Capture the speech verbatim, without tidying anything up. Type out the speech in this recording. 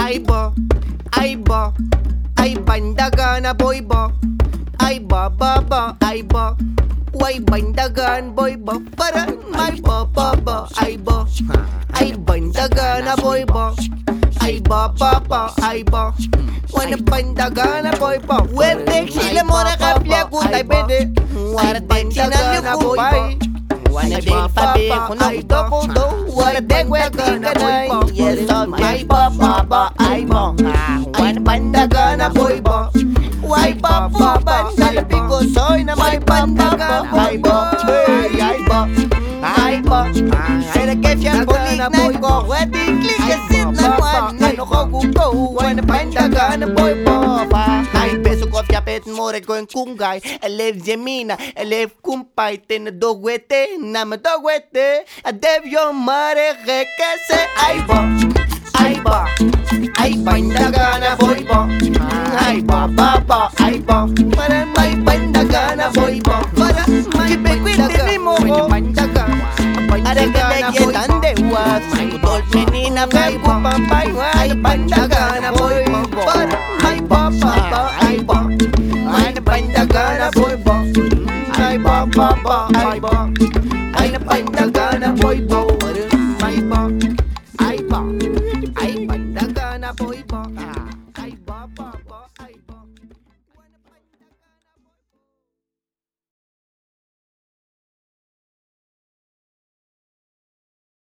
Ay ba, ay ba, ay bandagan na boy ba. Ay ba ba ba, ay ba. Way bandagan boy ba. Para may ba ba ba, ay ba. Ay bandagan na boy ba. Ay ba ba ba, ay ba. Wana bandagan na boy ba. Werte sila mo na kapya kutay pwede. Wara bandagan na boy ba. Wana din pabi kuno ito kudo. Wara dek weti kanay. Yes of ay ba ba ba, ay ba. Wana bandagan na boy ba. Way ba ba ba, salabi ko soy na may bandagan boy ba. Ay ba, ay ba. Ay nagkefyan bulik na ko. Weti klik kasit na kwan. Ano ko kuko, wana bandagan na boy ba. Ay beso ko fiapet more ko en kungay. Elev Gemina, elev kumpay. Tena dogwete, nama dogwete. Adev yo mare rekese. Ay ba, ay ba. Ay bandagan na boy ba. Ay ba ba ba, ay ba. Para may bandagan na boy ba. Para may bandagan mo ko. Ada kegiatan dewas. Kutol menina may kupampay. Ay bandagan na boy ba. Para may ba ba ba, ay ba. Ay bandagan na boy ba. Ay ba ba ba, ay ba. Ay bandagan na boy ba. Ay ba, ay ba. Ay bandagan na boy ba.